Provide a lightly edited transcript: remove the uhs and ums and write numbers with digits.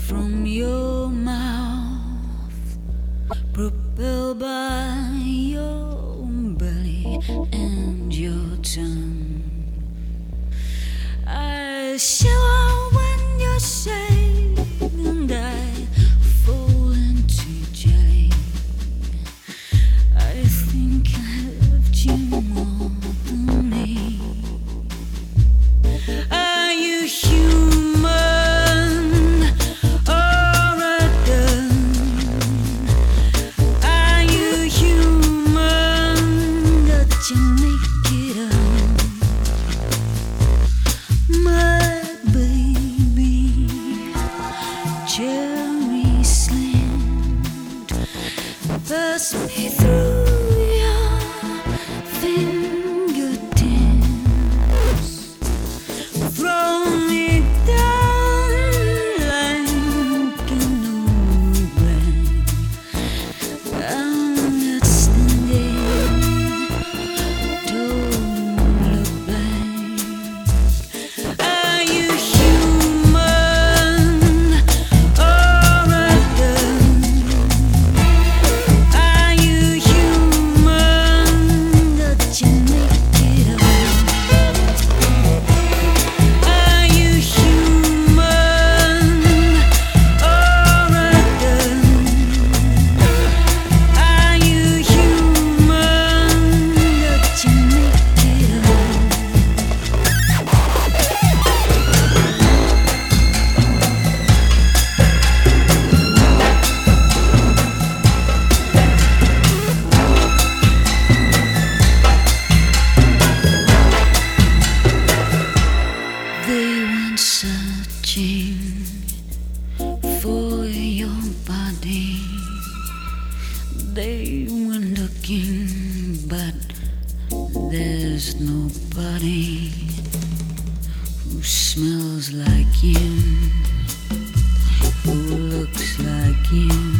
from your mouth, propelled by your belly and your tongue. I shiver when you say, and I fall into jelly. I think I loved you more than me. Are you human or a gun? Are you human that you make it up? My baby, cherry slant, pass me through your fingertips. Throw me down like an old rag. I'm not standing, don't look back. Are you human or a gun? Are you human that you make it up? Are you human or a gun? Are you human that you make it up? They went searching for your body. They went looking, but there's nobody who smells like you, who looks like you.